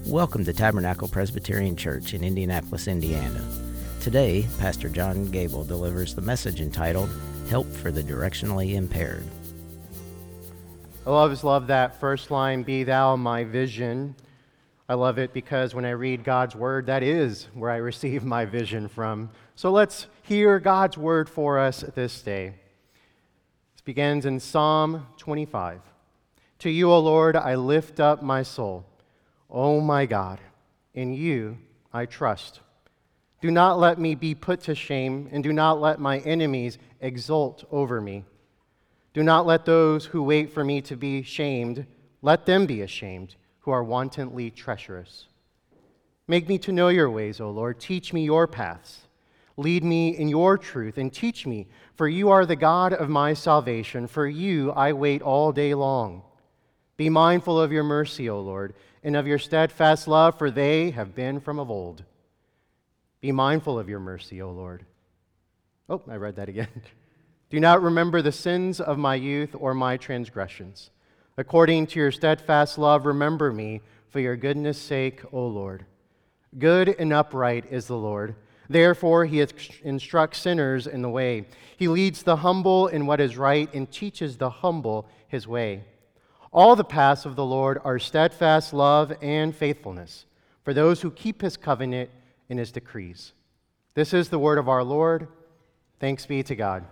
Welcome to Tabernacle Presbyterian Church in Indianapolis, Indiana. Today, Pastor John Gable delivers the message entitled, Help for the Directionally Impaired. I always love that first line, be thou my vision. I love it because when I read God's word, that is where I receive my vision from. So let's hear God's word for us this day. This begins in Psalm 25. To you, O Lord, I lift up my soul. O my God, in you I trust. Do not let me be put to shame, and do not let my enemies exult over me. Do not let those who wait for me to be shamed, let them be ashamed, who are wantonly treacherous. Make me to know your ways, O Lord. Teach me your paths. Lead me in your truth, and teach me, for you are the God of my salvation. For you I wait all day long. Be mindful of your mercy, O Lord, and of your steadfast love, for they have been from of old. Be mindful of your mercy, O Lord. Oh, I read that again. Do not remember the sins of my youth or my transgressions. According to your steadfast love, remember me for your goodness' sake, O Lord. Good and upright is the Lord. Therefore, he instructs sinners in the way. He leads the humble in what is right and teaches the humble his way. All the paths of the Lord are steadfast love and faithfulness for those who keep his covenant and his decrees. This is the word of our Lord. Thanks be to God.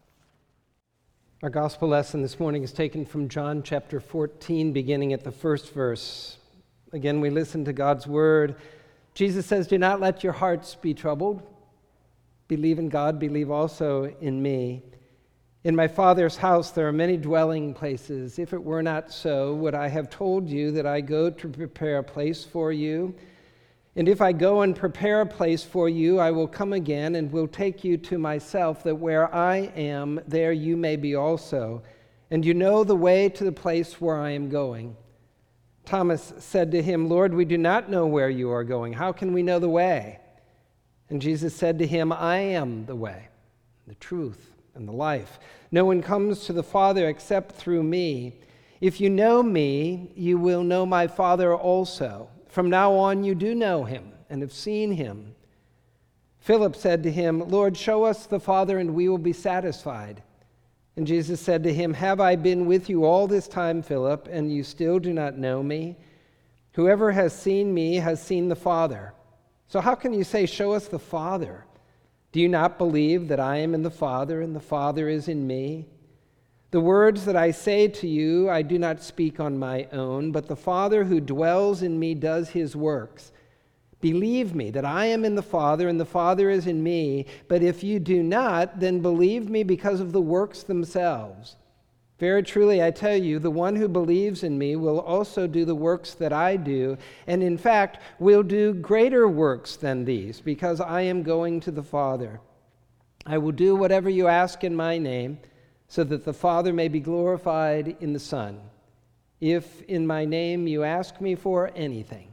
Our gospel lesson this morning is taken from John chapter 14, beginning at the first verse. Again, we listen to God's word. Jesus says, "Do not let your hearts be troubled. Believe in God, believe also in me. In my Father's house there are many dwelling places. If it were not so, would I have told you that I go to prepare a place for you? And if I go and prepare a place for you, I will come again and will take you to myself, that where I am, there you may be also. And you know the way to the place where I am going." Thomas said to him, "Lord, we do not know where you are going. How can we know the way?" And Jesus said to him, "I am the way, the truth, and the life. No one comes to the Father except through me. If you know me, you will know my Father also. From now on you do know him and have seen him." Philip said to him, "Lord, show us the Father, and we will be satisfied." And Jesus said to him, "Have I been with you all this time, Philip, and you still do not know me? Whoever has seen me has seen the Father. So how can you say, 'Show us the Father'? Do you not believe that I am in the Father, and the Father is in me? The words that I say to you, I do not speak on my own, but the Father who dwells in me does his works. Believe me that I am in the Father, and the Father is in me. But if you do not, then believe me because of the works themselves. Very truly, I tell you, the one who believes in me will also do the works that I do, and in fact will do greater works than these, because I am going to the Father. I will do whatever you ask in my name, so that the Father may be glorified in the Son. If in my name you ask me for anything,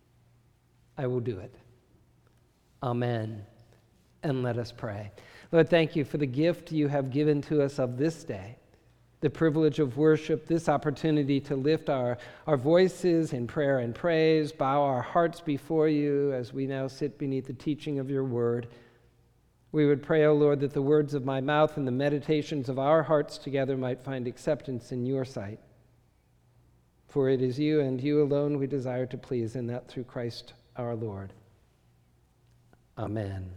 I will do it." Amen. And let us pray. Lord, thank you for the gift you have given to us of this day, the privilege of worship, this opportunity to lift our voices in prayer and praise, bow our hearts before you as we now sit beneath the teaching of your word. We would pray, O Lord, that the words of my mouth and the meditations of our hearts together might find acceptance in your sight. For it is you and you alone we desire to please, and that through Christ our Lord. Amen.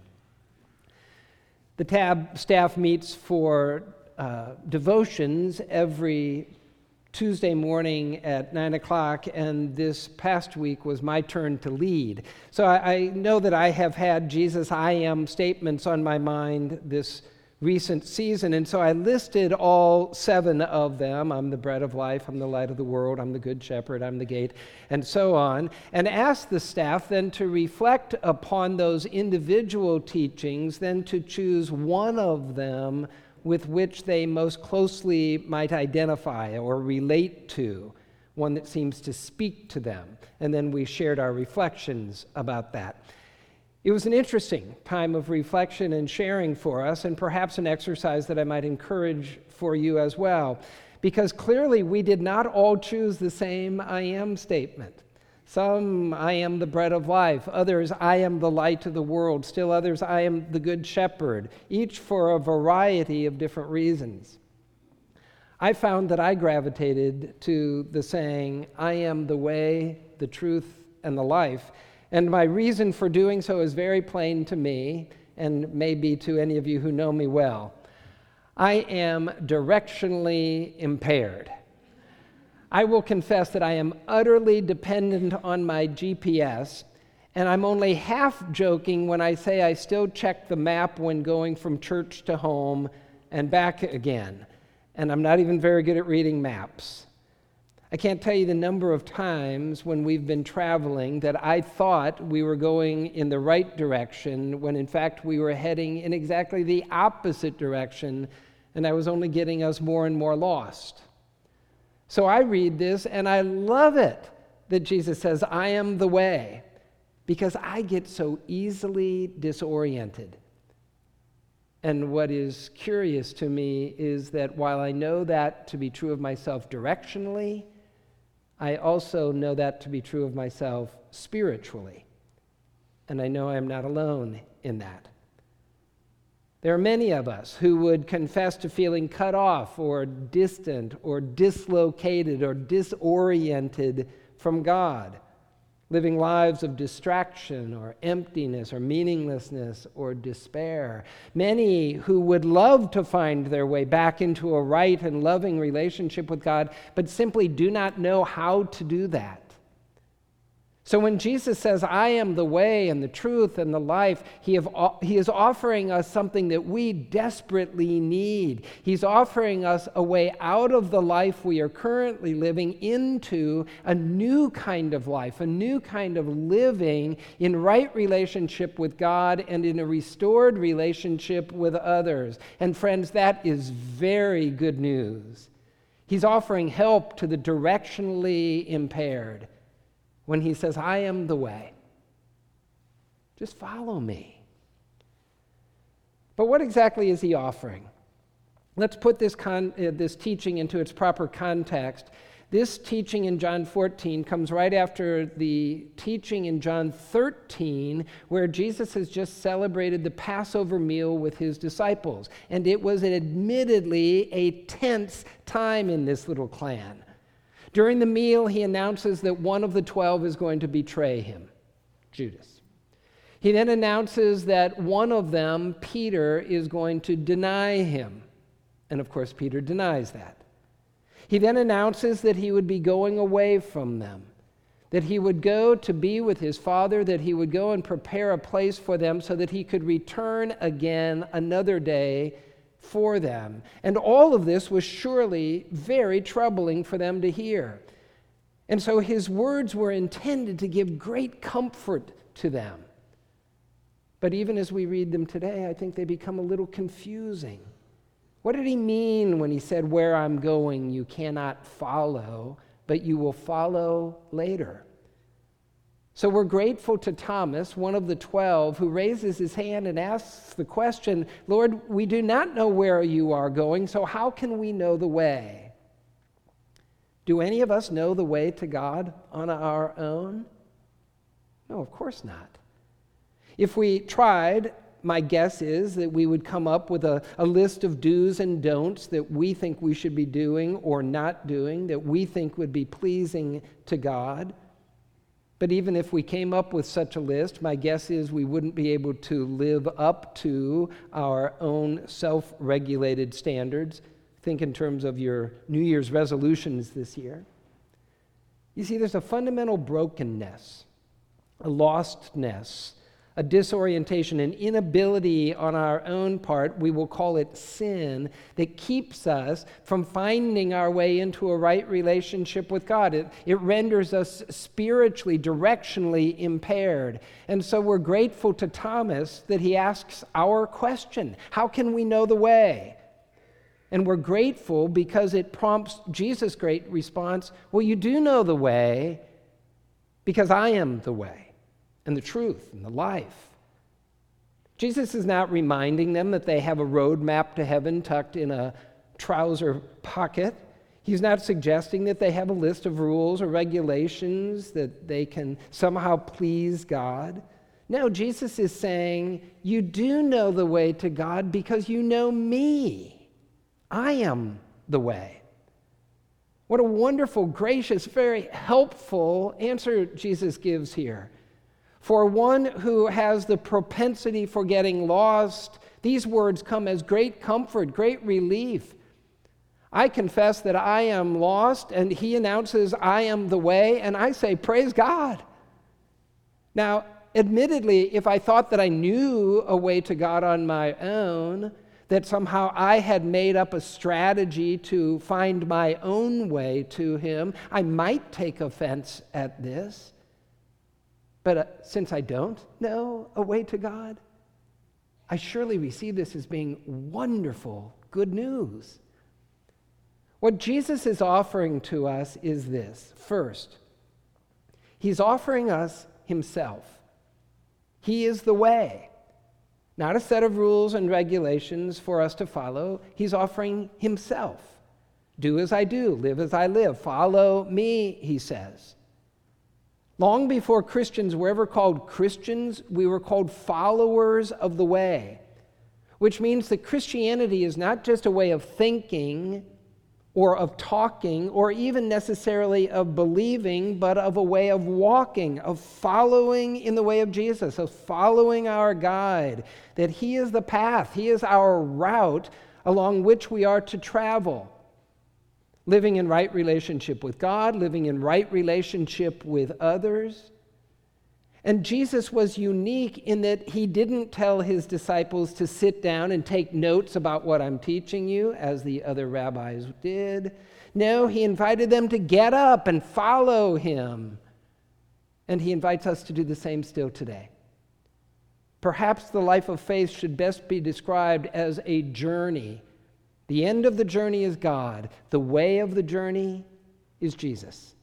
The TAB staff meets for devotions every Tuesday morning at 9 o'clock, and this past week was my turn to lead. So I know that I have had Jesus' I am statements on my mind this recent season, and so I listed all 7 of them. I'm the bread of life, I'm the light of the world, I'm the good shepherd, I'm the gate, and so on, and asked the staff then to reflect upon those individual teachings, then to choose one of them with which they most closely might identify or relate to, one that seems to speak to them. And then we shared our reflections about that. It was an interesting time of reflection and sharing for us, and perhaps an exercise that I might encourage for you as well, because clearly we did not all choose the same I am statement. Some, I am the bread of life. Others, I am the light of the world. Still others, I am the good shepherd, each for a variety of different reasons. I found that I gravitated to the saying, I am the way, the truth, and the life. And my reason for doing so is very plain to me, and maybe to any of you who know me well. I am directionally impaired. I will confess that I am utterly dependent on my GPS, and I'm only half joking when I say I still check the map when going from church to home and back again. And I'm not even very good at reading maps. I can't tell you the number of times when we've been traveling that I thought we were going in the right direction when in fact we were heading in exactly the opposite direction, and I was only getting us more and more lost. So I read this and I love it that Jesus says, I am the way, because I get so easily disoriented. And what is curious to me is that while I know that to be true of myself directionally, I also know that to be true of myself spiritually. And I know I'm not alone in that. There are many of us who would confess to feeling cut off or distant or dislocated or disoriented from God, living lives of distraction or emptiness or meaninglessness or despair. Many who would love to find their way back into a right and loving relationship with God, but simply do not know how to do that. So when Jesus says, I am the way and the truth and the life, he is offering us something that we desperately need. He's offering us a way out of the life we are currently living into a new kind of life, a new kind of living in right relationship with God and in a restored relationship with others. And friends, that is very good news. He's offering help to the directionally impaired. When he says, I am the way, just follow me. But what exactly is he offering? Let's put this teaching into its proper context. This teaching in John 14 comes right after the teaching in John 13, where Jesus has just celebrated the Passover meal with his disciples. And it was admittedly a tense time in this little clan. During the meal, he announces that one of the 12 is going to betray him, Judas. He then announces that one of them, Peter, is going to deny him. And of course, Peter denies that. He then announces that he would be going away from them, that he would go to be with his Father, that he would go and prepare a place for them so that he could return again another day for them. And all of this was surely very troubling for them to hear. And so his words were intended to give great comfort to them. But even as we read them today, I think they become a little confusing. What did he mean when he said, where I'm going you cannot follow, but you will follow later? So we're grateful to Thomas, one of the 12, who raises his hand and asks the question, Lord, we do not know where you are going, so how can we know the way? Do any of us know the way to God on our own? No, of course not. If we tried, my guess is that we would come up with a list of do's and don'ts that we think we should be doing or not doing, that we think would be pleasing to God. But even if we came up with such a list, my guess is we wouldn't be able to live up to our own self-regulated standards. Think in terms of your New Year's resolutions this year. You see, there's a fundamental brokenness, a lostness, a disorientation, an inability on our own part, we will call it sin, that keeps us from finding our way into a right relationship with God. It renders us spiritually, directionally impaired. And so we're grateful to Thomas that he asks our question, how can we know the way? And we're grateful because it prompts Jesus' great response, well, you do know the way because I am the way and the truth and the life. Jesus is not reminding them that they have a roadmap to heaven tucked in a trouser pocket. He's not suggesting that they have a list of rules or regulations that they can somehow please God. No, Jesus is saying, you do know the way to God because you know me. I am the way. What a wonderful, gracious, very helpful answer Jesus gives here. For one who has the propensity for getting lost, these words come as great comfort, great relief. I confess that I am lost, and he announces, I am the way, and I say, praise God. Now, admittedly, if I thought that I knew a way to God on my own, that somehow I had made up a strategy to find my own way to him, I might take offense at this. But since I don't know a way to God, I surely receive this as being wonderful, good news. What Jesus is offering to us is this. First, he's offering us himself. He is the way. Not a set of rules and regulations for us to follow. He's offering himself. Do as I do, live as I live. Follow me, he says. Long before Christians were ever called Christians, we were called followers of the way, which means that Christianity is not just a way of thinking or of talking, or even necessarily of believing, but of a way of walking, of following in the way of Jesus, of following our guide, that he is the path, he is our route along which we are to travel. Living in right relationship with God, living in right relationship with others. And Jesus was unique in that he didn't tell his disciples to sit down and take notes about what I'm teaching you, as the other rabbis did. No, he invited them to get up and follow him. And he invites us to do the same still today. Perhaps the life of faith should best be described as a journey. The end of the journey is God. The way of the journey is Jesus.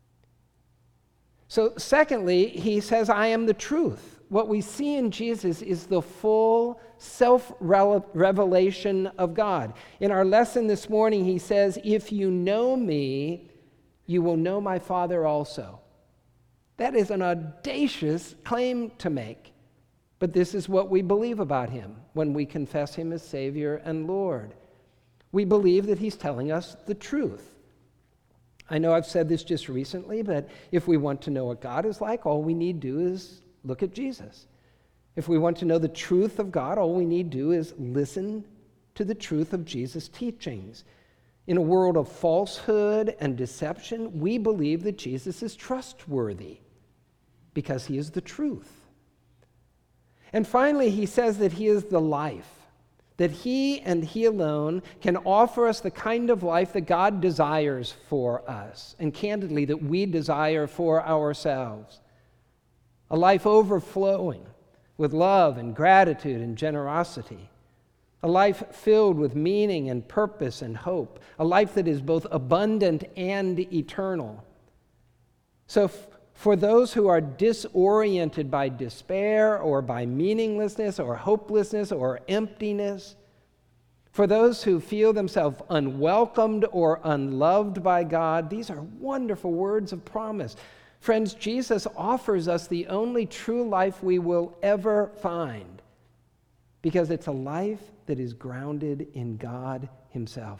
So secondly, he says, I am the truth. What we see in Jesus is the full self-revelation of God. In our lesson this morning, he says, if you know me, you will know my Father also. That is an audacious claim to make. But this is what we believe about him when we confess him as Savior and Lord. We believe that he's telling us the truth. I know I've said this just recently, but if we want to know what God is like, all we need to do is look at Jesus. If we want to know the truth of God, all we need to do is listen to the truth of Jesus' teachings. In a world of falsehood and deception, we believe that Jesus is trustworthy because he is the truth. And finally, he says that he is the life. That he and he alone can offer us the kind of life that God desires for us, and candidly, that we desire for ourselves. A life overflowing with love and gratitude and generosity. A life filled with meaning and purpose and hope. A life that is both abundant and eternal. So for those who are disoriented by despair or by meaninglessness or hopelessness or emptiness, for those who feel themselves unwelcomed or unloved by God, these are wonderful words of promise. Friends, Jesus offers us the only true life we will ever find, because it's a life that is grounded in God himself.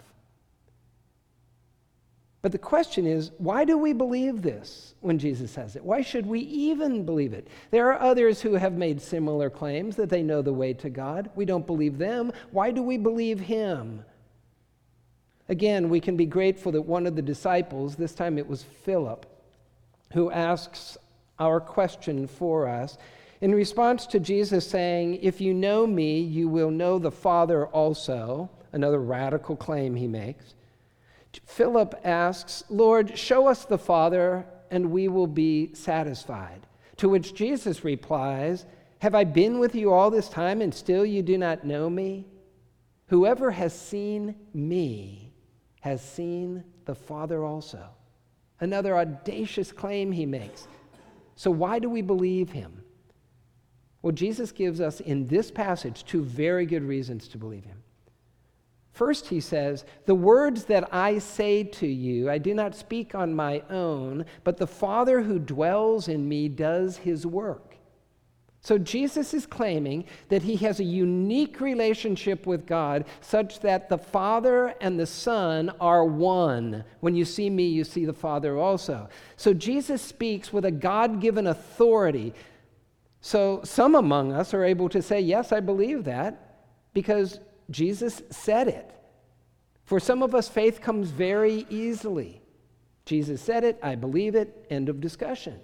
But the question is, why do we believe this when Jesus says it? Why should we even believe it? There are others who have made similar claims that they know the way to God. We don't believe them. Why do we believe him? Again, we can be grateful that one of the disciples, this time it was Philip, who asks our question for us. In response to Jesus saying, if you know me, you will know the Father also, another radical claim he makes, Philip asks, Lord, show us the Father, and we will be satisfied. To which Jesus replies, have I been with you all this time, and still you do not know me? Whoever has seen me has seen the Father also. Another audacious claim he makes. So why do we believe him? Well, Jesus gives us in this passage two very good reasons to believe him. First, he says, the words that I say to you, I do not speak on my own, but the Father who dwells in me does his work. So Jesus is claiming that he has a unique relationship with God such that the Father and the Son are one. When you see me, you see the Father also. So Jesus speaks with a God-given authority. So some among us are able to say, yes, I believe that, because Jesus said it. For some of us, faith comes very easily. Jesus said it, I believe it, end of discussion.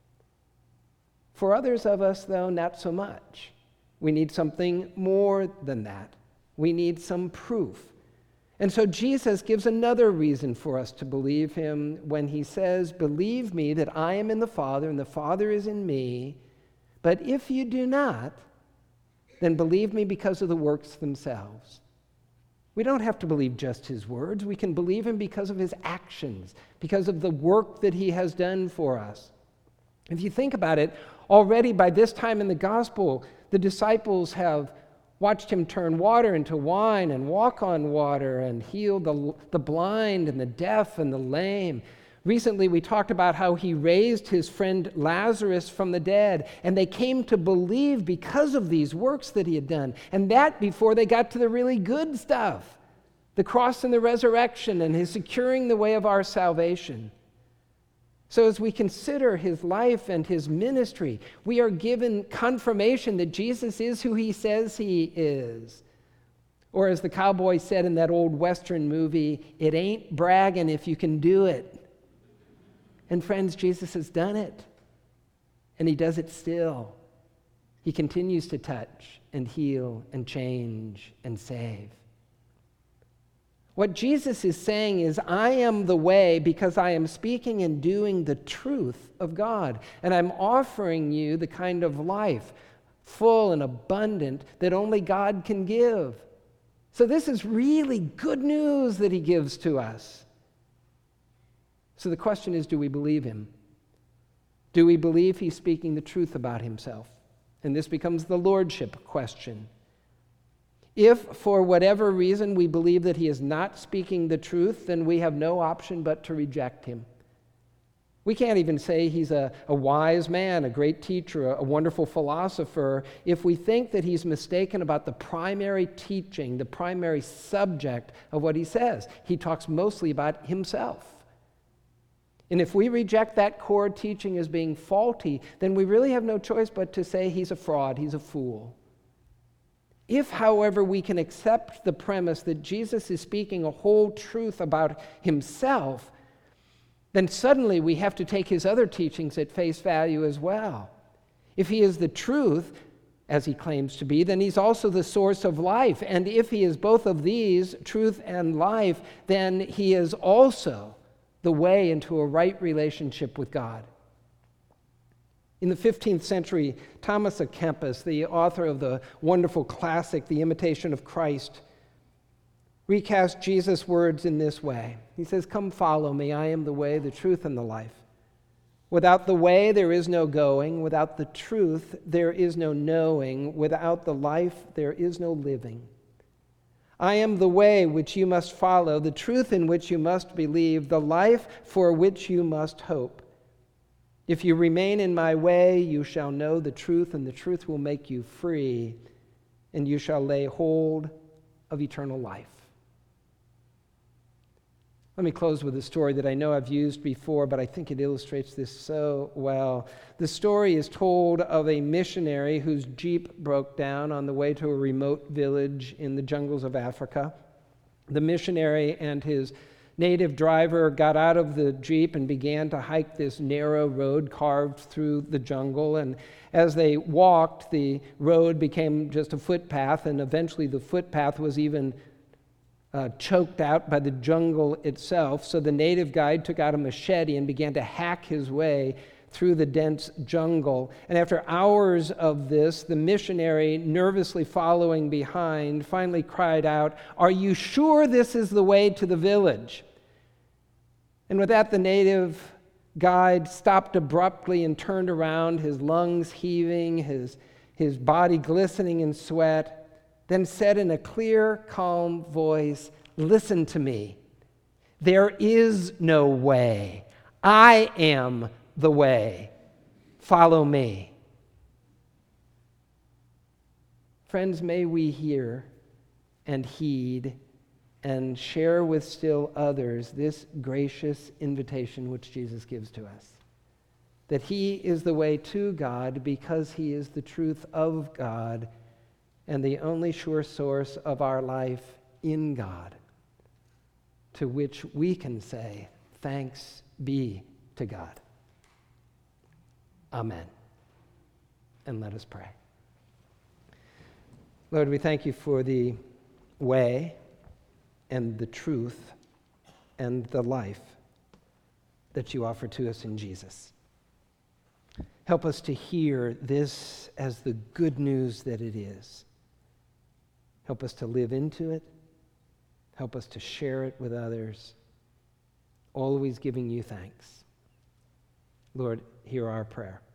For others of us, though, not so much. We need something more than that. We need some proof. And so Jesus gives another reason for us to believe him when he says, believe me that I am in the Father and the Father is in me. But if you do not, then believe me because of the works themselves. We don't have to believe just his words. We can believe him because of his actions, because of the work that he has done for us. If you think about it, already by this time in the gospel, the disciples have watched him turn water into wine and walk on water and heal the blind and the deaf and the lame. Recently, we talked about how he raised his friend Lazarus from the dead, and they came to believe because of these works that he had done. And that before they got to the really good stuff, the cross and the resurrection and his securing the way of our salvation. So as we consider his life and his ministry, we are given confirmation that Jesus is who he says he is. Or as the cowboy said in that old Western movie, it ain't bragging if you can do it. And friends, Jesus has done it, and he does it still. He continues to touch and heal and change and save. What Jesus is saying is, I am the way because I am speaking and doing the truth of God, and I'm offering you the kind of life, full and abundant, that only God can give. So this is really good news that he gives to us. So the question is, do we believe him? Do we believe he's speaking the truth about himself? And this becomes the lordship question. If, for whatever reason, we believe that he is not speaking the truth, then we have no option but to reject him. We can't even say he's a wise man, a great teacher, a wonderful philosopher, if we think that he's mistaken about the primary teaching, the primary subject of what he says. He talks mostly about himself. And if we reject that core teaching as being faulty, then we really have no choice but to say he's a fraud, he's a fool. If, however, we can accept the premise that Jesus is speaking a whole truth about himself, then suddenly we have to take his other teachings at face value as well. If he is the truth, as he claims to be, then he's also the source of life. And if he is both of these, truth and life, then he is also the way into a right relationship with God. In the 15th century, Thomas à Kempis, the author of the wonderful classic, The Imitation of Christ, recast Jesus' words in this way. He says, "Come follow me, I am the way, the truth, and the life. Without the way, there is no going. Without the truth, there is no knowing. Without the life, there is no living. I am the way which you must follow, the truth in which you must believe, the life for which you must hope. If you remain in my way, you shall know the truth, and the truth will make you free, and you shall lay hold of eternal life." Let me close with a story that I know I've used before, but I think it illustrates this so well. The story is told of a missionary whose Jeep broke down on the way to a remote village in the jungles of Africa. The missionary and his native driver got out of the Jeep and began to hike this narrow road carved through the jungle. And as they walked, the road became just a footpath, and eventually the footpath was even choked out by the jungle itself. So the native guide took out a machete and began to hack his way through the dense jungle. And after hours of this, the missionary, nervously following behind, finally cried out, "Are you sure this is the way to the village?" And with that, the native guide stopped abruptly and turned around, his lungs heaving, his body glistening in sweat. then said in a clear, calm voice, "Listen to me. There is no way. I am the way. Follow me." Friends, may we hear and heed and share with still others this gracious invitation which Jesus gives to us, that he is the way to God because he is the truth of God and the only sure source of our life in God, to which we can say, "Thanks be to God." Amen. And let us pray. Lord, we thank you for the way and the truth and the life that you offer to us in Jesus. Help us to hear this as the good news that it is. Help us to live into it. Help us to share it with others, always giving you thanks. Lord, hear our prayer.